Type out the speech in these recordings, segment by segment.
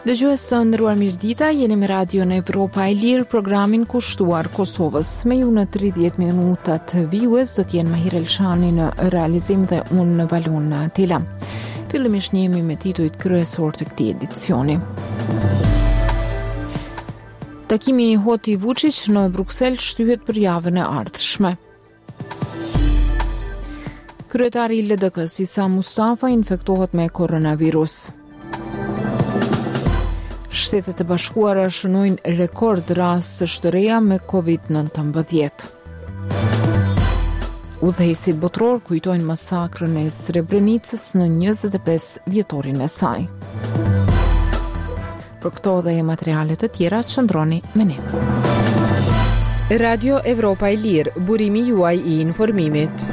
Dëgjues të nderuar, mirëdita, jeni me Radion Evropa e Lirë, programin kushtuar Kosovës. Me ju në 30 minutat vijues do t'jenë Mahir Elshani në realizim dhe unë në balon në Atila. Fillimisht jemi me titujt kryesor të këtij edicioni. Takimi i Hoti Vučić në Bruksel shtyhet për javën e ardhshme. Kryetari i LDK-s Isa Mustafa infektohet me koronavirus. Shtetet e Bashkuara shënojnë rekord rast të shtëreja me COVID-19. Udhëheqësit botror kujtojnë masakrën e Srebrenicës në 25 vjetorin e saj. Për këto dhe materiale të tjera, qëndroni me ne. Radio Evropa e Lirë, burimi juaj i informimit.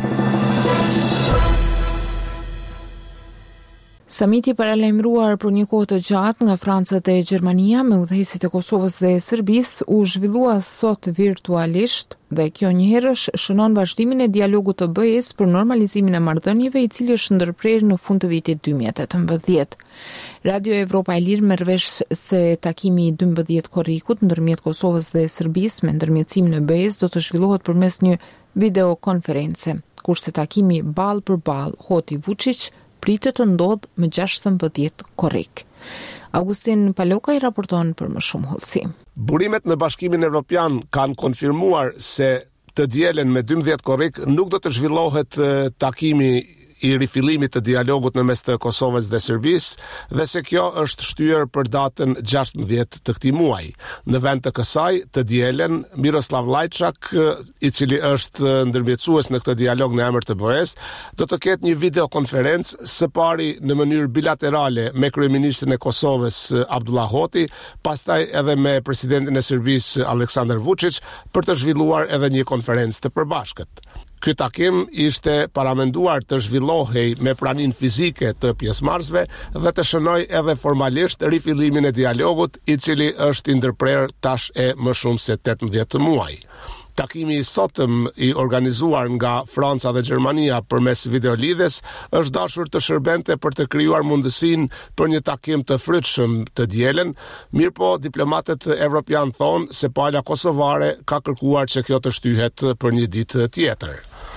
Samiti paralajmëruar për një kohë të gjatë nga Franca dhe Gjermania me udhëheqësit e Kosovës dhe Serbisë u zhvillua sot virtualisht dhe kjo njëherësh shënon vazhdimin e dialogut të BE-s për normalizimin e marrëdhënieve, i cili është ndërprerë në fund të vitit 2018. Radio Evropa e Lirë merr vesh se takimi i 12 korrikut ndërmjet Kosovës dhe Serbisë me ndërmjetësimin e BE-s do të zhvillohet përmes një videokonference, kurse takimi ballë për ballë Hoti Vučić pritet të ndodh me 16 korrik. Augustin Paloka i raporton për më shumë hollësi. Burimet në Bashkimin Evropian kanë konfirmuar se të dielen me 12 korrik nuk do të zhvillohet takimi i rifillimit të dialogut në mes të Kosovës dhe Serbisë dhe se kjo është shtyer për datën 16 të këtij muaji. Në vend të kësaj, të dielen Miroslav Lajčak, i cili është ndërmjetësues në këtë dialog në emër të BE-s, do të ketë një videokonferencë së pari në mënyrë bilaterale me kryeministrin e Kosovës Abdullah Hoti, pastaj edhe me presidentin e Serbisë Aleksandar Vučić për të zhvilluar edhe një konferencë të përbashkët. Ky takim ishte paramenduar të zhvillohej me praninë fizike të pjesëmarrësve dhe të shënoj edhe formalisht rifillimin e dialogut, i cili është i ndërprerë tash e më shumë se 18 muaj. Takimi i sotëm i organizuar nga Franca dhe Gjermania përmes videolidhjes është dashur të shërbente për të krijuar mundësinë për një takim të frytshëm të dielen, mirëpo diplomatët evropian thonë se pala kosovare ka kërkuar që kjo të shtyhet për një ditë tjetër.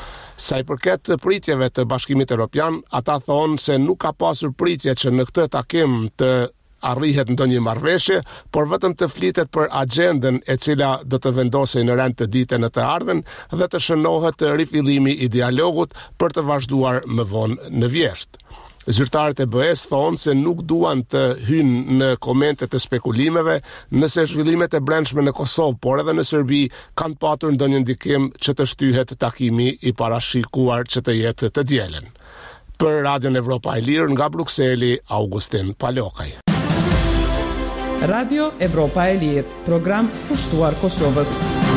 Sa i përket pritjeve të Bashkimit Evropian, ata thonë se nuk ka pasur pritje që në këtë takim të arrihet ndonjë marrëveshje, por vetëm të flitet për agjendën e cila do të vendosej në rend të ditën e të ardhmen dhe të shënohet rifillimi i dialogut për të vazhduar më vonë në vjesht. Zyrtarët e BE-s thonë se nuk duan të hynë në komente të spekulimeve nëse zhvillimet e brendshme në Kosovë, por edhe në Serbi kanë patur ndonjë ndikim që të shtyhet takimi i parashikuar që të jetë të dielen. Për Radion Evropa e Lirë nga Brukseli, Augustin Palokaj. Radio Evropa e Lirë, program kushtuar Kosovës.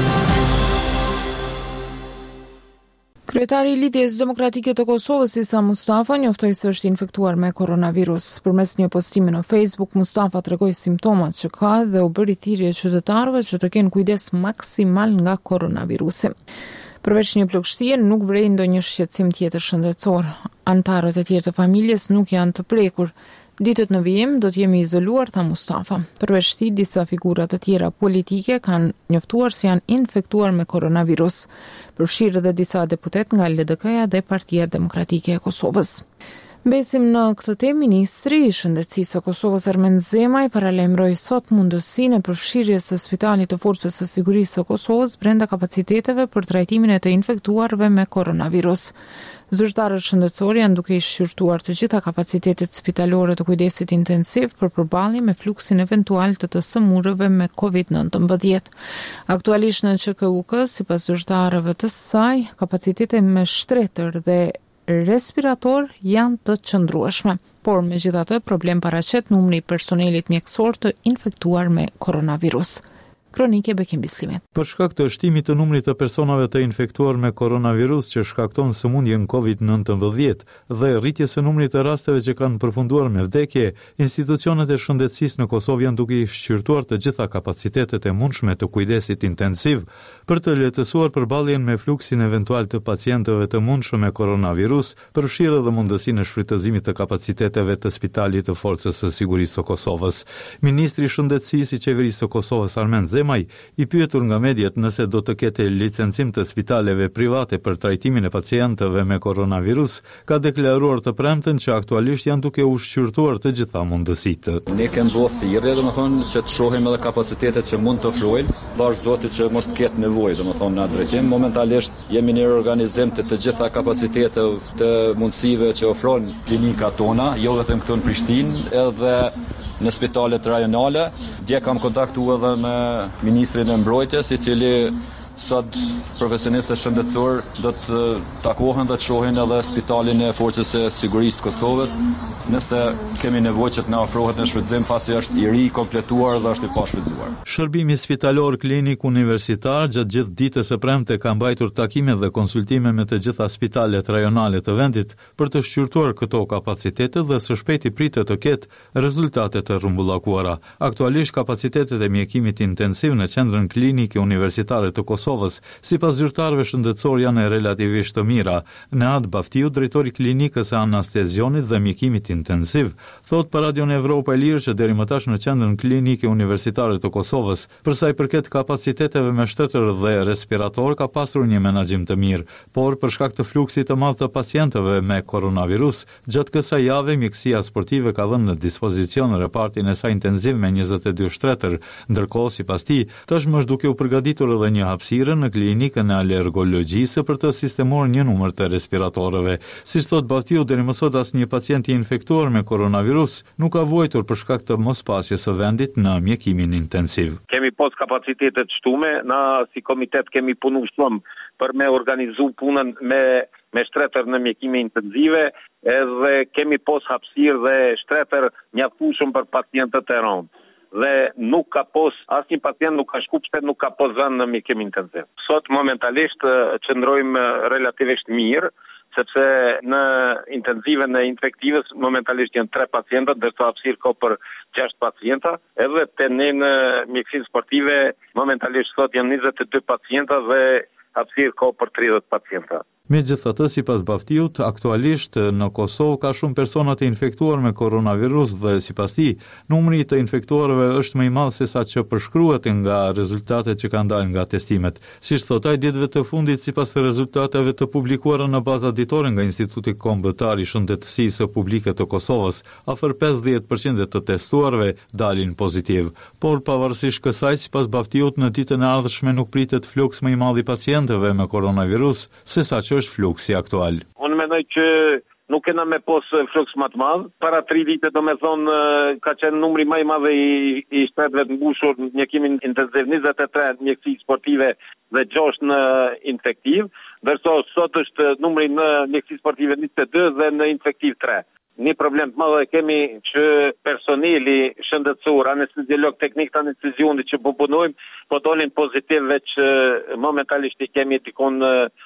Kryetari i Lidhjes Demokratike të Kosovës Isa Mustafa njoftoi se është infektuar me koronavirus. Përmes një postimi në Facebook, Mustafa tregoi simptomat që ka dhe u bëri thirrje qytetarëve që të kenë kujdes maksimal nga koronavirusi. Përveç një plagështie, nuk vrej ndonjë shqetësim tjetër shëndetësor. Antarët e tjerë të familjes nuk janë të prekur. Ditët në vijim do të jemi izoluar, tha Mustafa. Përveç këtij, disa figura të tjera politike kanë njoftuar se janë infektuar me koronavirus. Përfshirë edhe disa deputet nga LDK-ja dhe Partia Demokratike e Kosovës. Besim në këtë temë, Ministri i Shëndetësisë së Kosovës Ermen Zemaj paralajmëroi sot mundësinë e përfshirjes së Spitalit të Forcës së Sigurisë së Kosovës brenda kapaciteteve për trajtimin e të infektuarve me koronavirus. Zyrtarët shëndetësor janë duke i shqyrtuar të gjitha kapacitetet spitalore të kujdesit intensiv për përballje me fluksin eventual të sëmurëve me COVID-19. Aktualisht në QKUK, sipas zyrtarëve të saj, kapacitetet me shtretër dhe respirator janë të qëndrueshme, por megjithatë problem paraqet numri i personelit mjekësor të infektuar me koronavirus. kronike Bekim Bislimit. Për shkak të shtimit të numrit të personave të infektuar me koronavirus që shkakton sëmundjen COVID-19 dhe rritjes së numrit të rasteve që kanë përfunduar me vdekje, institucionet e shëndetësisë në Kosovë janë duke i shqyrtuar të gjitha kapacitetet e mundshme të kujdesit intensiv për të lehtësuar përballjen me fluksin eventual të pacientëve të mundshëm me koronavirus, përfshirë edhe mundësinë e shfrytëzimit të kapaciteteve të Spitalit të Forcës së Sigurisë së Kosovës. Ministri i Shëndetësisë i Qeverisë së Kosovës Armen Zemaj, i pyetur nga mediat nëse do të ketë licencim të spitaleve private për trajtimin e pacientëve me koronavirus, ka deklaruar të premten që aktualisht janë duke u shqyrtuar të gjitha mundësitë. Ne kemi bërë thirrje, domethënë që të shohim edhe kapacitetet që mund të ofrojnë, dash Zotit që mos të ketë nevojë, domethënë në drejtim. Momentalisht jemi në organizim të gjitha kapacitetet të mundësive që ofron klinika tona, jo vetëm këtu në Prishtinë, edhe në spitalet rajonale. Dje kam kontaktuar edhe me ministrin e mbrojtjes, i cili sot profesionistët shëndetësor do të takohen dhe të shohin edhe Spitalin e Forcës së Sigurisë të Kosovës, nëse kemi nevojë që të na ofrohet në shfrytëzim pasi është i ri, kompletuar dhe është i pashfrytëzuar. Shërbimi spitalor klinik universitar gjatë gjithë ditës së premte ka mbajtur takime dhe konsultime me të gjitha spitalet rajonale të vendit për të shqyrtuar këto kapacitete dhe së shpejti pritet të ketë rezultate të rrumbullakuara. Aktualisht kapacitetet e mjekimit intensiv në qendrën klinike universitare të Kosovës sipas zyrtarëve shëndetësor janë relativisht të mira. Nehat Baftiu, drejtori i klinikës së anestezionit dhe mjekimit intensiv, thot për Radion Evropa e Lirë që deri më tash në qendrën klinike universitare të Kosovës, për sa i përket kapaciteteve me shtetër dhe respirator, ka pasur një menaxhim të mirë, por për shkak të fluksit të madh të pacientëve me koronavirus, gjatë kësaj jave mjekësia sportive ka dhënë në dispozicion repartin e saj intensiv me 22 shtetër, ndërkohë sipas tij, tashmë është duke u përgatitur edhe një hapësirë në klinikën e alergologjisë për të sistemuar një numër të respiratorëve. Siç thot Baftiu, deri më sot asnjë pacient i infektuar me koronavirus nuk ka vuajtur për shkak të mospasjes së vendit në mjekimin intensiv. Kemi pas kapacitetet shtume, na si komitet kemi punu shumë për me organizu punën me shtretër në mjekime intensive, edhe kemi pas hapësirë dhe shtretër mjaftueshëm për pacientët e rëndë. Dhe nuk ka pos, asnjë pacient nuk ka shku pse nuk ka pos vend në mjekim intensiv. Sot momentalisht qëndrojmë relativisht mirë, sepse në intensive në infektivës momentalisht janë 3 pacienta, ndërsa hapësirë ka për 6 pacienta, edhe te ne në mjekësinë sportive momentalisht sot janë 22 pacienta dhe hapësirë ka për 30 pacienta. Megjithatë, sipas Baftiut, aktualisht në Kosovë ka shumë persona të infektuar me koronavirus dhe sipas tij, numri i të infektuarve është më i madh se sa që përshkruhet nga rezultatet që kanë dalë nga testimet. Siç thot ai, ditëve të fundit sipas rezultateve të publikuara në baza ditore nga Instituti Kombëtar i Shëndetësisë Publike të Kosovës, afër 50% të testuarve dalin pozitiv. Por pavarësisht kësaj, sipas Baftiut, në ditën e ardhshme nuk pritet fluks më i madh i pacientëve me koronavirus sesa që është fluksi aktual. Unë mendoj që nuk kena me pos fluks më të madh. Para 3 vite domethënë ka qenë numri më i madh i shtetëve të mbushur në mjekimin intensiv, 23 mjekësi sportive dhe 6 në infektiv, ndërsa sot është numri në mjekësi sportive 22 dhe në infektiv 3. Një problem të madh kemi që personeli shëndetësor, anesteziolog, teknik të anestezionit që punojmë, po dolin pozitiv veç momentalisht i kemi dikon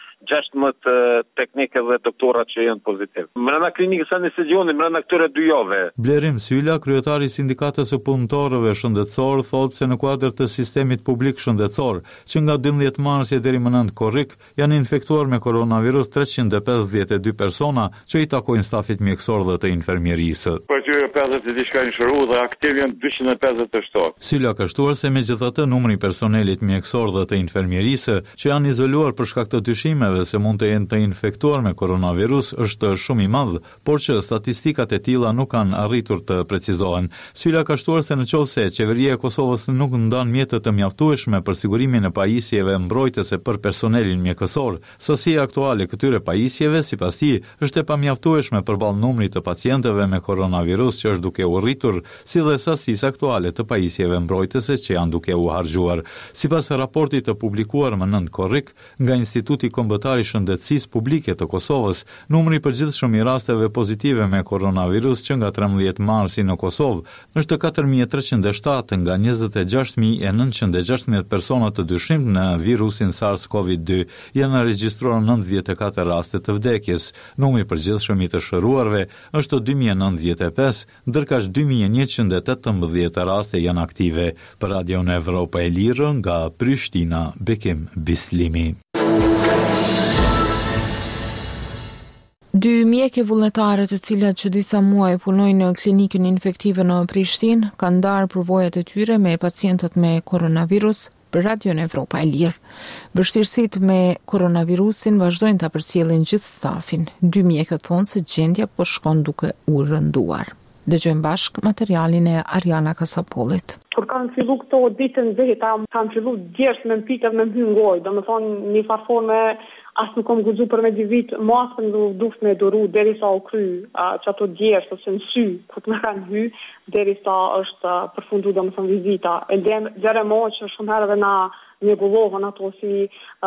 16 teknikë dhe doktorat që janë pozitiv. Mbrana klinikës anestezionit, mbrana këtyre 2 javë. Blerim Sylla, kryetari i Sindikatës së Punëtorëve Shëndetësor, thotë se në kuadër të sistemit publik shëndetësor, që nga 12 marsje deri më 9 korrik, janë infektuar me koronavirus 352 persona që i takojnë stafit mjekësor dhe të infermierisë. Për tyre 50 e diçka në shëru dhe aktiv janë 257. Sylla ka shtuar se megjithatë numri i personelit mjekësor dhe të infermierisë që janë izoluar për shkak të dyshimeve se mund të jenë të infektuar me koronavirus është shumë i madh, por që statistikat e tilla nuk kanë arritur të precizohen. Sylla ka shtuar se nëse qeveria e Kosovës nuk ndan mjete të mjaftueshme për sigurimin e pajisjeve mbrojtëse për personelin mjekësor, sasia aktuale këtyre pajisjeve sipas tij është e pamjaftueshme përballë numrit të pacientëve me koronavirus që është duke u rritur, si dhe sasisë aktuale të pajisjeve mbrojtëse që janë duke u harxhuar. Sipas raportit të publikuar më 9 korrik nga Instituti Kombëtar Zyrtari i Shëndetësisë Publike të Kosovës, numri i përgjithshëm i rasteve pozitive me koronavirus që nga 13 marsi në Kosovë është 4307 nga 26916 persona të dyshim në virusin SARS-CoV-2, janë regjistruar 94 raste të vdekjes. Numri i përgjithshëm i të shëruarve është 2095, ndërkaq 2118 raste janë aktive. Për Radio në Evropa e Lirë nga Prishtina, Bekim Bislimi. 2 mjekë vullnetare të cilat që disa muaj punojnë në klinikën infektive në Prishtinë kanë ndarë përvojat e tyre me pacientët me koronavirus për Radio në Evropa e Lirë. Vështirësitë me koronavirusin vazhdojnë ta përcjellin gjithë stafin. 2 mjekët thonë se gjendja po shkon duke u rënduar. Dëgjojmë bashk materialin e Ariana Kasapollit. Kur kanë fillu këto ditën veta, kanë fillu djersë me mpikat me mbyngoj, do më thonë një farforme asë nuk kom guxu për me divit, masën duft me doru derisa u kry që ato djersë ose në sy, kur të me kanë hy, derisa është përfundu do më thonë vizita. E dhere mo që shumë herë dhe na mjegullohen ato si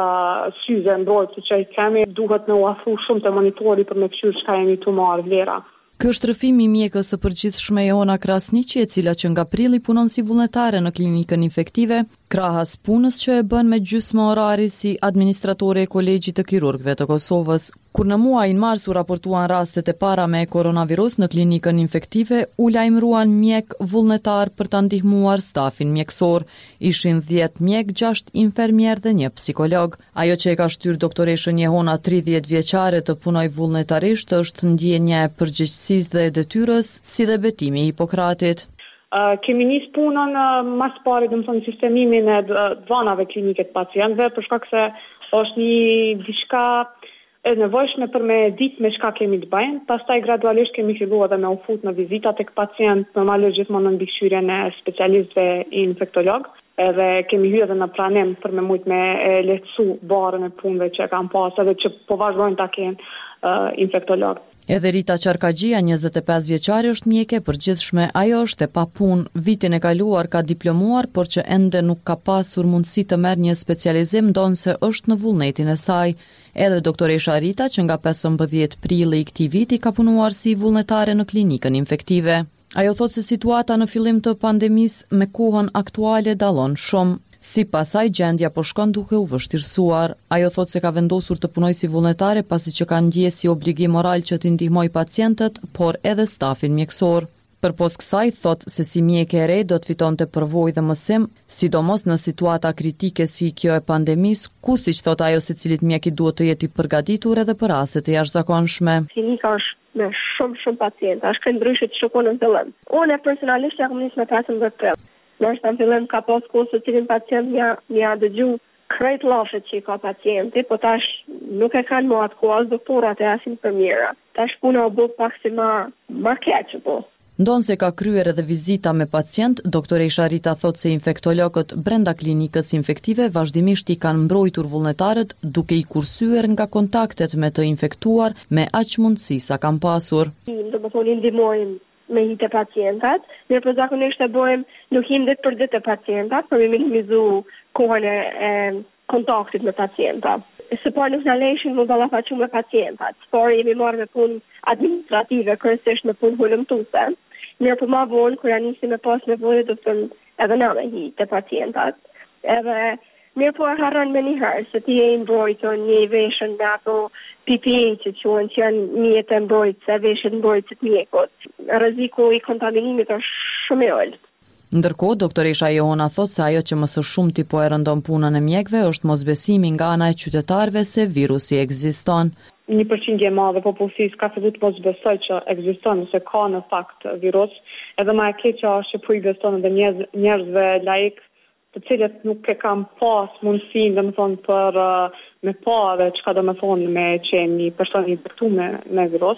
syze mbrojtë që i kemi, duhet me u afru shumë të monitori për me këshyrë që ka jemi të marë vlera. Ky është rrëfimi i mjekës së përgjithshme Jehona Krasniqi, e cila që nga prilli punon si vullnetare në klinikën infektive, krahas punës që e bën me gjysmë orari si administratore e Kolegjit të Kirurgëve të Kosovës. Kur në muajin mars u raportuan rastet e para me koronavirus në klinikën infektive, u lajmëruan mjek vullnetar për ta ndihmuar stafin mjekësor. Ishin 10 mjek, 6 infermier dhe 1 psikolog. Ajo që e ka shtyr doktoreshën Jehona 30 vjeçare të punoj vullnetarisht është ndjenja e përgjegjësisë dhe e detyrës, si dhe betimi i Hipokratit. Kemi nis punën mas pari, do të thonë sistemimin e dhënave klinike të pacientëve, për shkak se është një diçka e nevojshme për me ditë me çka kemi të bëjmë. Pastaj gradualisht kemi filluar edhe me u fut në vizita tek pacient, normalisht gjithmonë në mbikëqyrjen e specialistëve infektolog. Edhe kemi hyrë edhe në pranim për me mujt me lehtësu barën e punëve që kanë pas, edhe që po vazhdojnë ta kenë infektolog. Edhe Rita Qarkagjia, 25 vjeçare, është mjeke përgjithshme. Ajo është e papunë. Vitin e kaluar ka diplomuar, por që ende nuk ka pasur mundësi të merr një specializim, ndonse është në vullnetin e saj. Edhe doktoresha Rita, që nga 15 prilli i këtij viti ka punuar si vullnetare në klinikën infektive. Ajo thotë se situata në fillim të pandemisë me kohën aktuale dallon shumë. Sipas saj, gjendja po shkon duke u vështirësuar. Ajo thotë se ka vendosur të punojë si vullnetare pasi që ka ndjesë si obligim moral që t'i ndihmoj pacientët, por edhe stafin mjekësor. Përpos kësaj, thotë se si mjeke e re do të fitonte përvojë dhe mësim, sidomos në situata kritike si kjo e pandemisë, ku siç thotë ajo, secilit mjek i duhet të jetë i përgatitur edhe për raste të jashtëzakonshme. Klinika është me shumë pacientë, është ndryshe të shkon në fillim. Unë personalisht jam nis me 15 prill. Nështë në fillim ka pas kohë se cilin pacient mja dëgju krejt lafet që i ka pacienti, po tash nuk e kanë më atë kohë as doktorat e as infermiera. Tash puna u bë pak si ma keqe po. Ndonë se ka kryer edhe vizita me pacient, doktoresha Rita thotë se infektologët brenda klinikës infektive vazhdimisht i kanë mbrojtur vullnetarët duke i kursyer nga kontaktet me të infektuar me aq mundësi sa kanë pasur. Do të thonë ndihmojmë me hitë pacientat, mirë po zakonisht e bëjmë nuk him ditë për ditë pacientat, për me minimizu kohën e kontaktit me pacientat. Së parë nuk në lejshin më ballafaqu me pacientat, por jemi marrë me punë administrative, kryesisht me punë hulumtuese. Mirë po ma vonë, kur janë nisi me pas nevojë, do të thënë edhe na me hitë pacientat. Edhe mirë po e harron me njëherë, se ti e mbrojtur një veshën me ato PPE që janë mjetë e mbrojtëse, veshët mbrojtësit mjekut. Rreziku i kontaminimit është shumë i ulët. Ndërkohë, doktoresha Jehona thotë se ajo që më së shumti po e rëndon punën e mjekëve është mosbesimi nga ana e qytetarëve se virusi ekziston. 1% e madhe popullsisë ka filluar të mosbesoj që ekziston ose ka në fakt virus, edhe më e keqja është që po i beson edhe njerëzve laik, të cilët nuk e kanë pas mundësinë, domethënë për me pa dhe çka domethënë me qenë një person i infektuar me virus.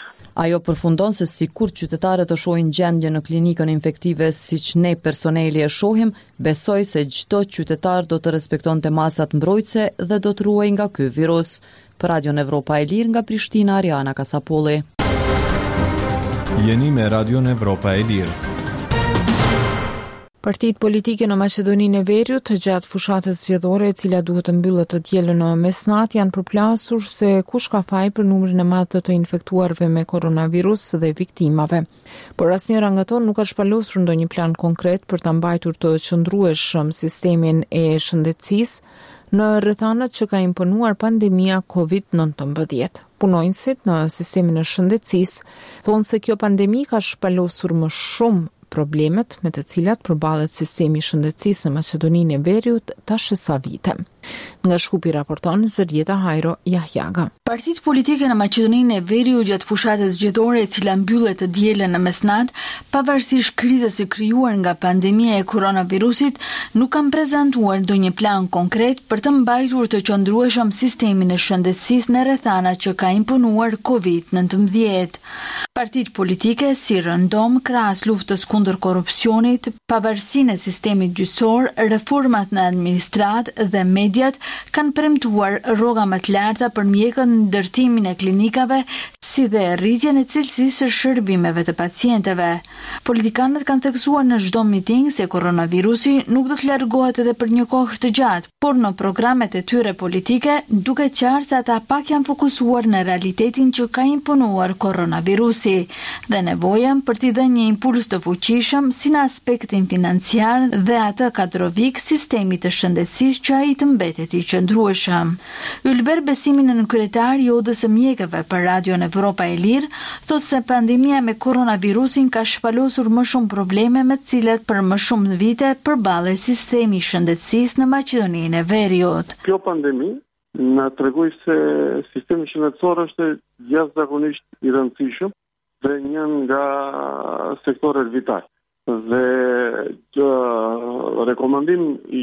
Ajo përfundon se sikur qytetarët të shohin gjendje në klinikën infektive siç ne personeli e shohim, besoj se çdo qytetar do të respektonte masat mbrojtëse dhe do të ruajë nga ky virus. Për Radio Evropa e Lirë nga Prishtina, Ariana Kasapolli. Jeni me Radio Evropa e Lirë. Partitë politike në Maqedoninë e Veriut gjatë fushatës zgjedhore e cila duhet të mbyllet të dielën në mesnatë janë përplasur se kush ka faj për numrin e madh të infektuarve me koronavirus dhe viktimave. Por asnjëra nga to nuk ka shpalosur ndonjë plan konkret për ta mbajtur të qëndrueshëm sistemin e shëndetësisë në rrethanat që ka imponuar pandemia COVID-19. Punonjësit në sistemin e shëndetësisë thonë se kjo pandemi ka shpalosur më shumë problemet me të cilat përballet sistemi i shëndetësisë në Maqedoninë e Veriut tash sa vite. Nga Shkupi raporton Zërieta Hajro Jahjaga. Partitë politike në Maqedoninë e Veriut gjatë fushatës zgjedhore e cila mbyllet të dielën në mesnatë, pavarësisht krizës së krijuar nga pandemia e koronavirusit, nuk kanë prezantuar ndonjë plan konkret për të mbajtur të qëndrueshëm sistemin e shëndetësisë në rrethanat që ka imponuar COVID-19. Partitë politike si rëndom krahas luftës kundër korrupsionit, pavarësinë e sistemit gjyqësor, reformat në administratë dhe mediat kanë premtuar rroga më të larta për mjekët në ndërtimin e klinikave, si dhe rritjen e cilësisë së shërbimeve të pacientëve. Politikanët kanë theksuar në çdo miting se koronavirusi nuk do të largohet edhe për një kohë të gjatë, por në programet e tyre politike duket qartë se ata pak janë fokusuar në realitetin që ka imponuar koronavirusi dhe nevojën për t'i dhënë një impuls të fuqishëm si në aspektin financiar dhe atë kadrovik sistemit të shëndetësisë që ai të mbetet i qëndrueshëm. Ylber Besimin në kryetar i Odës së Mjekëve për Radion Evropa e Lirë thotë se pandemia me koronavirusin ka shpalosur më shumë probleme me të cilat për më shumë vite përballet sistemi i shëndetësisë në Maqedoninë e Veriut. Kjo pandemi na tregoi se sistemi shëndetësor është jashtëzakonisht i rëndësishëm dhe një nga sektoret vital. Dhe rekomandim i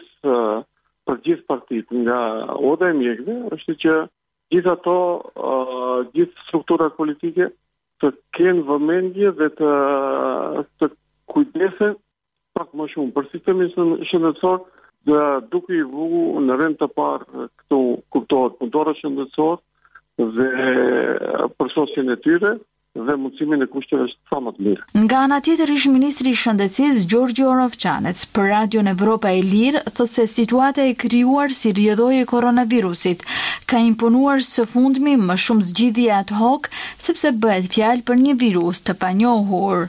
për gjithë partitë nga Oda e Mjekëve është që gjithë ato, gjithë strukturat politike të kenë vëmendje dhe të kujdesen pak më shumë për sistemin shëndetësor, dhe duke i vu në rend të parë këtu kuptohet punëtorët shëndetësor dhe përsosjen e tyre dhe mundësimin e kushteve sa më të mirë. Nga ana tjetër, ish ministri i shëndetësisë Gjorgji Orovçanec për Radion Evropa e Lirë thotë se situata e krijuar si rrjedhoi e koronavirusit ka imponuar së fundmi më shumë zgjidhje ad hoc sepse bëhet fjalë për një virus të panjohur.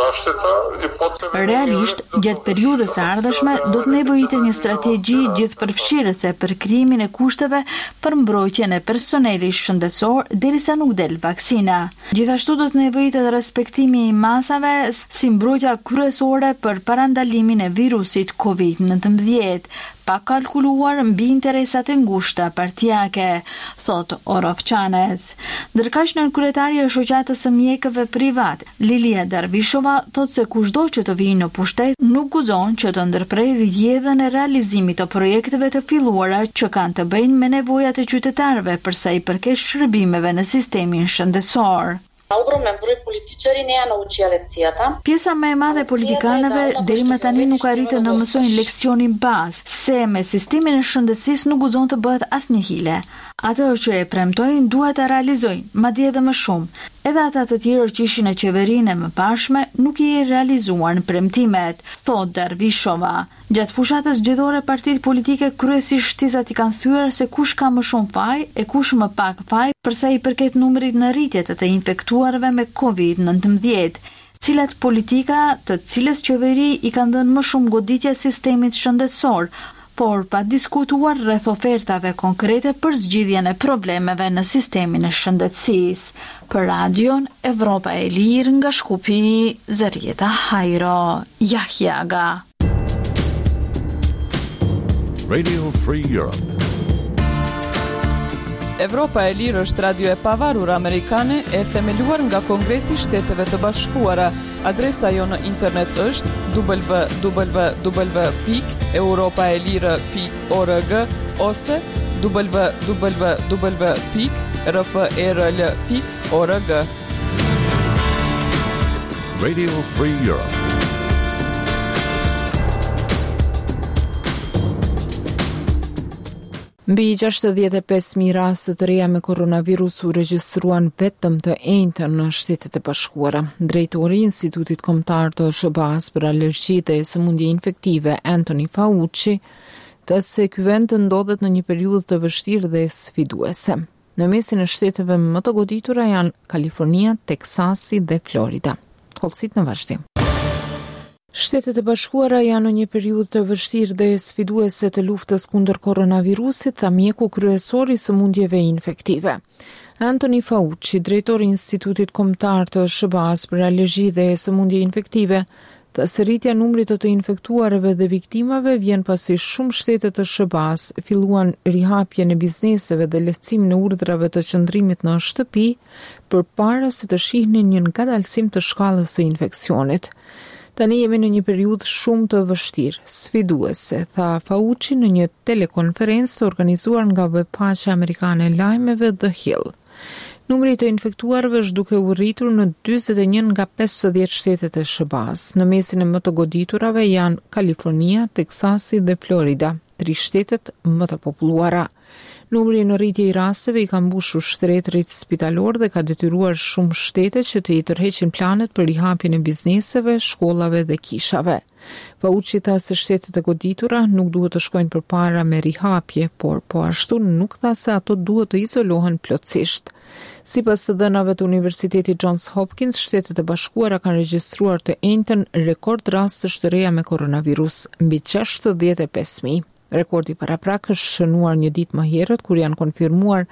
Realisht, gjatë periudhës së ardhshme do të nevojitet një strategji gjithëpërfshirëse për krijimin e kushteve për mbrojtjen e personelit shëndetësor derisa nuk del vaksina. Gjithashtu do të nevojitet respektimi i masave si mbrojtja kryesore për parandalimin e virusit COVID-19, pa kalkuluar mbi interesat e ngushta partijake, thot Orovçanec. Ndërkaq nën kryetaria e shoqatës së mjekëve privat, Lilia Darvishova, thot se kushdo që të vijë në pushtet nuk guxon që të ndërprej rrjedhën e realizimit të projekteve të filluara që kanë të bëjnë me nevojat e qytetarëve për sa i përket shërbimeve në sistemin shëndetësor. Ogromen broj političari ne janë naučia lekcijata. Pjesa më e madhe e politikanëve deri më tani nuk arritën të mësojnë leksionin bazë, se me sistemin e shëndetësisë nuk guxon të bëhet asnjë hile. Ato që e premtojnë duhet të realizojnë, madje edhe më shumë. Edhe ata të tjerë që ishin në qeverinë e mëparshme nuk i realizuan premtimet, thot Darvishova. Gjatë fushatës zgjedhore, partitë politike kryesisht shtizat i kanë thyer se kush ka më shumë faj e kush më pak faj përsa i përket numrit në rritje të infektuarve me COVID-19. Cilat politika të cilës qeveri i kanë dhënë më shumë goditje sistemit shëndetësor, por pa diskutuar rreth ofertave konkrete për zgjidhjen e problemeve në sistemin e shëndetësisë. Për Radion Evropa e Lirë nga Shkupi, Zërieta Hajro Jahjaga. Radio Free Europe. Evropa e Lirë është radio e pavarur amerikane e themeluar nga Kongresi i Shteteve të Bashkuara. Adresa jo në internet është www.europaelire.org ose www.rfrl.org. Radio Free Europe. Mbi 65.000 raste të reja me koronavirus u regjistruan vetëm të njëjtën në Shtetet e Bashkuara. Drejtori i Institutit Kombëtar të SBA-s për alergji dhe sëmundje infektive, Anthony Fauci, të se ky vend ndodhet në një periudhë të vështirë dhe sfiduese. Në mesin e shteteve më të goditura janë Kalifornia, Teksasi dhe Florida. Kollësit në vazhdim. Shtetet e Bashkuara janë në një periudhë të vështirë dhe sfiduese të luftës kundër koronavirusit, tha mjeku kryesor i sëmundjeve infektive. Anthony Fauci, drejtori i Institutit Kombëtar të SBA-s për alergji dhe sëmundje infektive, tha se rritja numrit të infektuarve dhe viktimave vjen pasi shumë shtete të SBA-s filluan rihapjen e bizneseve dhe lehtësimin e urdhrave të qëndrimit në shtëpi përpara se të shihnin një ngadalësim të shkallës së infeksionit. Tani jemi në një periudhë shumë të vështirë, sfiduese, tha Fauci në një telekonferencë organizuar nga webpaqja amerikane e lajmeve The Hill. Numri të infektuarve është duke u rritur në 41 nga 50 shtetet e SBA-s. Në mesin e më të goditurave janë Kalifornia, Teksasi dhe Florida, 3 shtetet më të populluara. Numri në rritje i rasteve i ka mbushur shtretërit spitalor dhe ka detyruar shumë shtete që të i tërheqin planet për rihapjen e bizneseve, shkollave dhe kishave. Fauci tha se shtetet e goditura nuk duhet të shkojnë përpara me rihapje, por po ashtu nuk tha se ato duhet të izolohen plotësisht. Sipas të dhënave të Universitetit Johns Hopkins, Shtetet e Bashkuara kanë regjistruar të njëjtën rekord rastësh të reja me koronavirus, mbi 65.000. Rekordi paraprak është shënuar një ditë më herët kur janë konfirmuar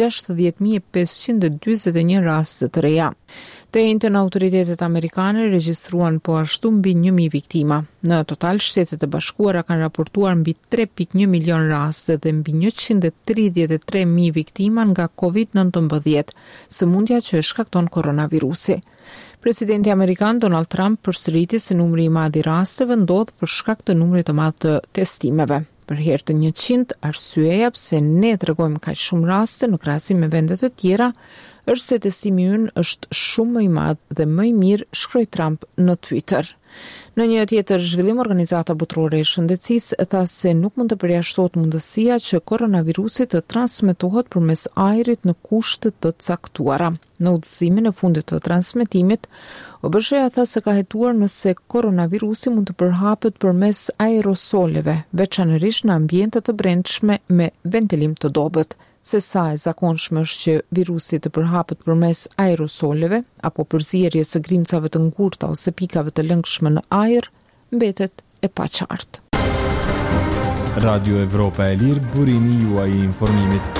60.541 raste të reja. Të njëjtën autoritetet amerikane regjistruan po ashtu mbi 1.000 viktima. Në total, Shtetet e Bashkuara kanë raportuar mbi 3.1 milion raste dhe mbi 133.000 viktima nga COVID-19, sëmundja që shkakton koronavirusi. Presidenti amerikan Donald Trump përsëriti se numri i madh i rasteve ndodh për shkak të numrit të madh të testimeve. Për herë të 100, arsyeja pse ne tregojmë kaq shumë raste në krahasim me vende të tjera është se testimi ynë është shumë më i madh dhe më i mirë, shkroi Trump në Twitter. Në një tjetër zhvillim, Organizata Botërore e Shëndetësisë tha se nuk mund të përjashtohet mundësia që koronavirusi të transmetohet përmes ajrit në kushte të caktuara. Në udhëzimin e fundit të transmetimit, OBSH-ja tha se ka hetuar nëse koronavirusi mund të përhapet përmes aerosoleve, veçanërisht në ambiente të brendshme me ventilim të dobët. Se sa e zakonshme është që virusi të përhapet përmes aerosoleve apo përzierje së grimcave të ngurta ose pikave të lëngshme në ajër, mbetet e paqartë. Radio Evropa e Lirë, burimi juaj i informimit.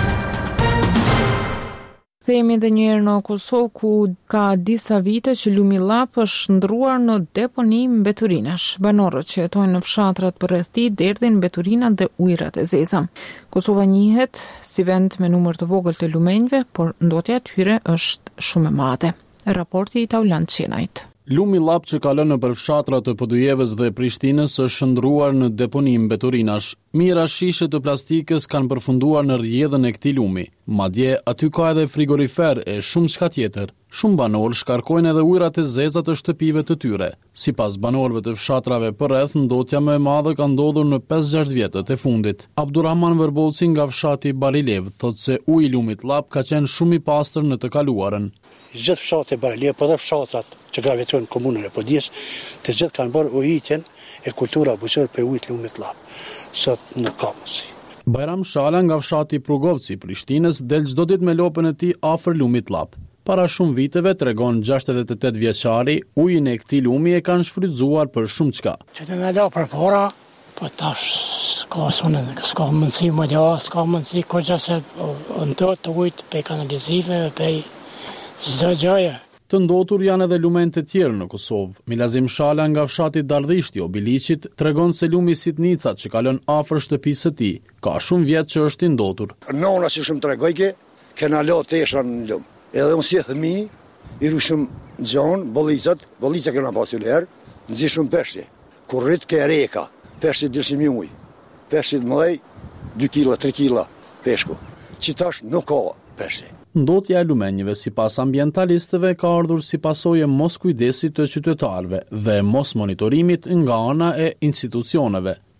Themi edhe njëherë në Kosovë ku ka disa vite që lumi llap është ndruar në deponi mbeturinash. Banorët që jetojnë në fshatrat përreth tij derdhin mbeturinat dhe ujërat e zeza. Kosova njihet si vend me numër të vogël të lumenjve, por ndotja e tyre është shumë e madhe. Raporti i Taulant Qenajt. Lumi llap që ka lënë nëpër fshatrat të Podujevës dhe Prishtinës është shndruar në deponi mbeturinash. Mijëra shishe të plastikës kanë përfunduar në rrjedhën e këtij lumi. Madje aty ka edhe frigorifer e shumë çka tjetër. Shumë banorë shkarkojnë edhe ujërat e zeza të shtëpive të tyre. Sipas banorëve të fshatrave përreth, ndotja më e madhe ka ndodhur në 5-6 vjetët e fundit. Abdurrahman Vërbolci nga fshati Barilev thotë se uji i lumit llap ka qenë shumë i pastër në të kaluarën. Gjithë fshati Barilev, por edhe fshatrat që gravitojnë në komunën e Podijës, të gjithë kanë bërë ujitjen e kultura bujqësore për ujit lumit llap. Sot nuk ka mundësi. Bajram Shala nga fshati Prugovci, Prishtinës, del çdo ditë me lopën e tij afër lumit llap. Para shumë viteve, tregon 68 vjeçari, ujin e këtij lumi e kanë shfrytzuar për shumë çka. Që të na la për para, po tash s'ka mundësi më la, s'ka mundësi kogja se ndot të ujit pe kanalizive, pe çdo gjëje. Të ndotur janë edhe lumen të tjerë në Kosovë. Milazim Shala nga fshati Dardhishti, Obiliqit, tregon se lumi Sitnica që kalon afër shtëpisë së tij, ka shumë vjet që është i ndotur. Nona si shumë tregojke, kena la tesha në lum. Edhe unë si thëmi, i rushëm gjonë, bollica kena pasur herë, nëzi shumë peshqe. Kur rrit ke reka, peshqe dilshim i ujë, peshqe të mëdhej, 2 kila, 3 kila peshku. Qitash nuk ka peshqe. Ndotja e lumenjve sipas ambientalistëve ka ardhur si pasojë mos kujdesit të qytetarëve dhe mos monitorimit nga ana e institucioneve.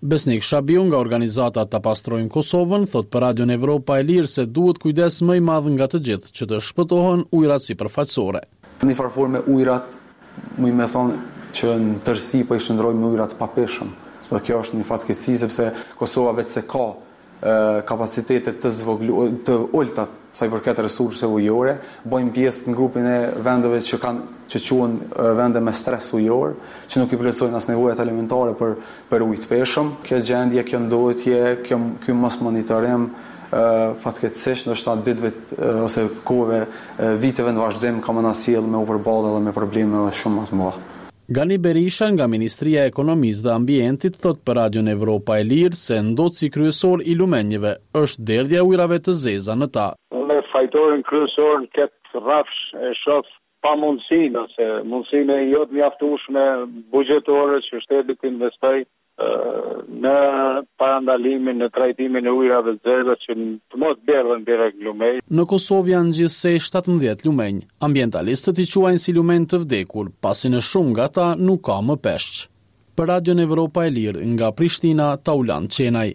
Besnik Shabiu nga organizata Ta pastrojmë Kosovën thot për Radion Evropa e Lirë se duhet kujdes më i madh nga të gjithë që të shpëtohen ujrat sipërfaqësore. Në farfor me ujrat, me thonë që në tërësi po i shndrojmë ujrat pa peshëm. Dhe kjo është një fatkeqësi sepse Kosova vetë se ka kapacitete të ulta sa i përket resurse ujore, bëjmë pjesë në grupin e vendeve që quhen vende me stres ujor, që nuk i plotësojnë as nevojat elementare për ujë të peshëm. Kjo gjendje, kjo ndodhje, ky mos monitorim fatkeqësisht ndoshta ditëve ose kohëve viteve në vazhdim ka më na sjell me u përballë edhe me probleme edhe shumë më të mëdha. Gani Berisha nga Ministria e Ekonomisë dhe Ambientit thot për Radion Evropa e Lirë se ndotësi kryesor i lumenjeve është derdhja e ujrave të zeza në ta. Me fajtorin kryesor në këtë rrafsh e shoh pa mundësinë ose mundësinë e jo të mjaftueshme buxhetore që shteti të investojë në parandalimin, në trajtimin e ujrave të zeza që të mos berdhen direkt lumej. Në Kosovë janë gjithsej 17 lumenj. Ambientalistët i quajnë si lumenj të vdekur, pasi në shumë nga ta nuk ka më peshq. Për Radion Evropa e Lirë nga Prishtina, Taulan Qenaj.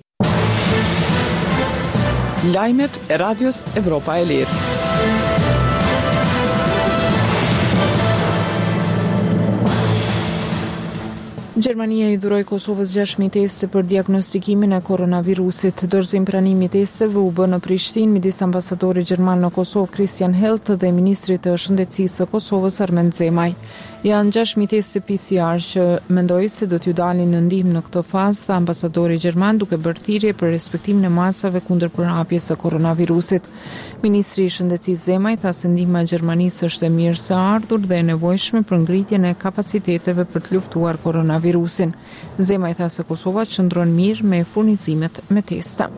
Lajmet e Radios Evropa e Lirë. Gjermania i dhuroi Kosovës 6.000 teste për diagnostikimin e koronavirusit. Dorëzim pranimi testeve u bë në Prishtinë midis ambasadorit gjerman në Kosovë Christian Helt dhe ministrit të shëndetësisë së Kosovës Armend Zemaj. Janë 6.000 teste PCR që mendoi se do t'ju dalin në ndihmë në këtë fazë dhe ambasadori gjerman duke bërë thirrje për respektimin e masave kundër përhapjes së koronavirusit. Ministri i shëndetësisë Zemaj tha se ndihma e Gjermanisë është e mirë së ardhur dhe e nevojshme për ngritjen e kapaciteteve për të luftuar koronavirusin. Zemaj tha se Kosova qëndron mirë me furnizimet me testa.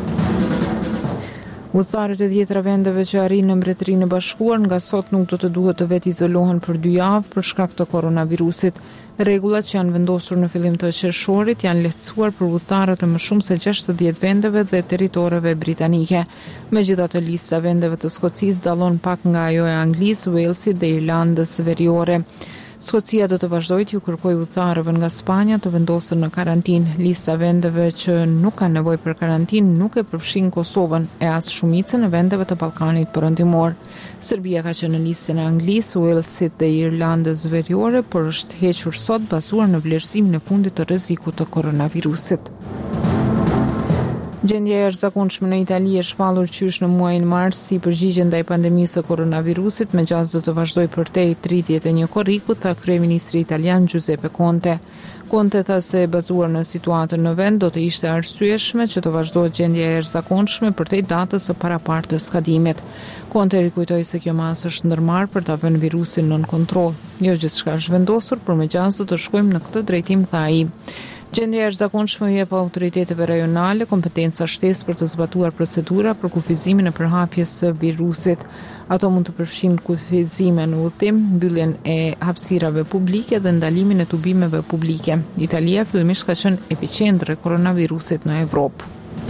Udhëtarët e 10 vendeve që arrin në Mbretërinë e Bashkuar nga sot nuk do të duhet të vetë izolohen për 2 javë për shkak të koronavirusit. Rregullat që janë vendosur në fillim të qershorit janë lehtësuar për udhëtarët e më shumë se 60 vendeve dhe territoreve britanike. Megjithatë, lista vendeve të Skocisë dallon pak nga ajo e Anglisë, Walesit dhe Irlandës Veriore. Skocia do të vazhdojë t'ju kërkojë udhëtarëve nga Spanja të vendosen në karantinë. Lista vendeve që nuk kanë nevojë për karantinë nuk e përfshin Kosovën e as shumicën e vendeve të Ballkanit Perëndimor. Serbia ka qenë në listën e Anglisë, Walesit dhe Irlandës Veriore, por është hequr sot bazuar në vlerësimin e fundit të rrezikut të koronavirusit. Gjendja e jashtëzakonshme në Itali e shpallur qysh në muajin mars si përgjigje ndaj pandemisë së koronavirusit, megjithëse do të vazhdojë përtej 31 korriku, tha kryeministri italian Giuseppe Conte. Conte tha se bazuar në situatën në vend do të ishte arsyeshme që të vazhdohet gjendja e jashtëzakonshme përtej datës së paraparë të skadimit. Conte rikujtoi se kjo masë është ndërmarrë për ta vënë virusin nën kontroll. Jo gjithçka është vendosur, por megjithëse do të shkojmë në këtë drejtim, tha ai. Gjendja e jashtëzakonshme jep autoriteteve rajonale kompetenca shtesë për të zbatuar procedura për kufizimin e përhapjes së virusit. Ato mund të përfshijnë kufizime në udhtim, mbylljen e hapësirave publike dhe ndalimin e tubimeve publike. Italia fillimisht ka qenë epiqendri i koronavirusit në Evropë.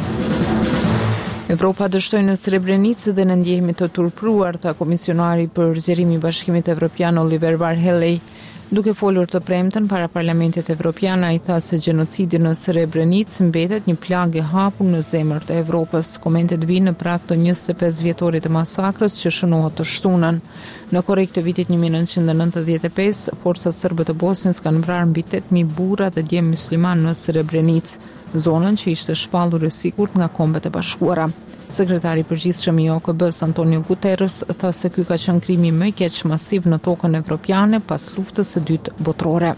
Evropa dështoi në Srebrenicë dhe në ndjehemi të turpruar, tha komisionari për zgjerimin e Bashkimit Evropian Oliver Varhelyi. Duke folur të premten para Parlamentit Evropian, ai tha se gjenocidi në Srebrenicë mbetet një plagë e hapur në zemër të Evropës. Komentet vijnë në prag të 25 vjetorit të masakrës që shënohet të shtunën. Në korrik të vitit 1995, forcat serbe të Bosnjës kanë vrarë mbi 8.000 burra dhe djem musliman në Srebrenicë, zonën që ishte shpallur e sigurt nga Kombet e Bashkuara. Sekretari i përgjithshëm i OKB-s Antonio Guterres tha se ky ka qenë krimi më i keq masiv në tokën evropiane pas luftës së dytë botërore.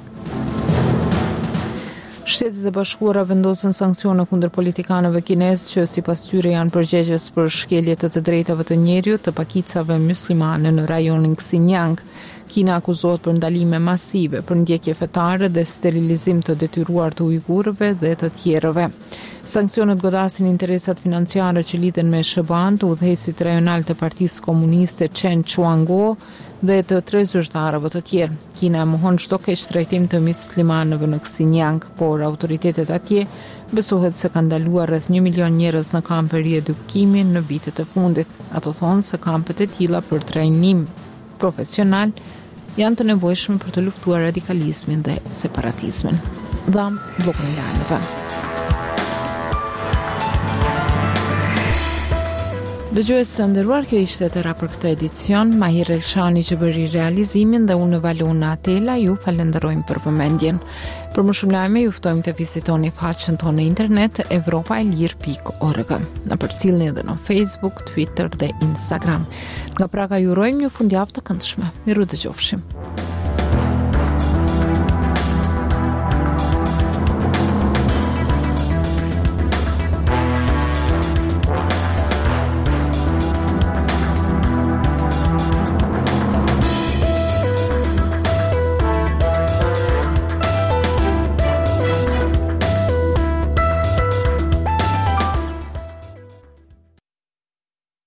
Shtetet e Bashkuara vendosen sanksione kundër politikanëve kinesë që sipas tyre janë përgjegjës për shkelje të drejtave të njerëzit të pakicave muslimane në rajonin Xinjiang. Kina akuzohet për ndalime masive, për ndjekje fetare dhe sterilizim të detyruar të ujgurëve dhe të tjerëve. Sanksionet godasin interesat financiare që lidhen me SBA-n, të udhëheqësit rajonal të Partisë Komuniste Chen Quanguo dhe të 3 zyrtarëve të tjerë. Kina mohon çdo keqtrajtim të muslimanëve në Xinjiang, por autoritetet atje besohet se ka ndaluar rreth 1 milion njerëz në kampe riedukimi në vitet e fundit. Ato thonë se kampet e tilla për trajnim profesional janë të nevojshme për të luftuar radikalizmin dhe separatizmin. Dham blokun e lajmeve. Dëgjues të nderuar, kjo ishte tëra për këtë edicion. Mahir Elshani që bëri realizimin dhe unë Valuna Atela ju falenderojmë për vëmendjen. Për më shumë lajme ju ftojmë të vizitoni faqen tonë në internet evropaelir.org. Na përcjellni edhe në Facebook, Twitter dhe Instagram. Nga Praga ju urojmë një fundjavë të këndshme. Miru dëgjofshim.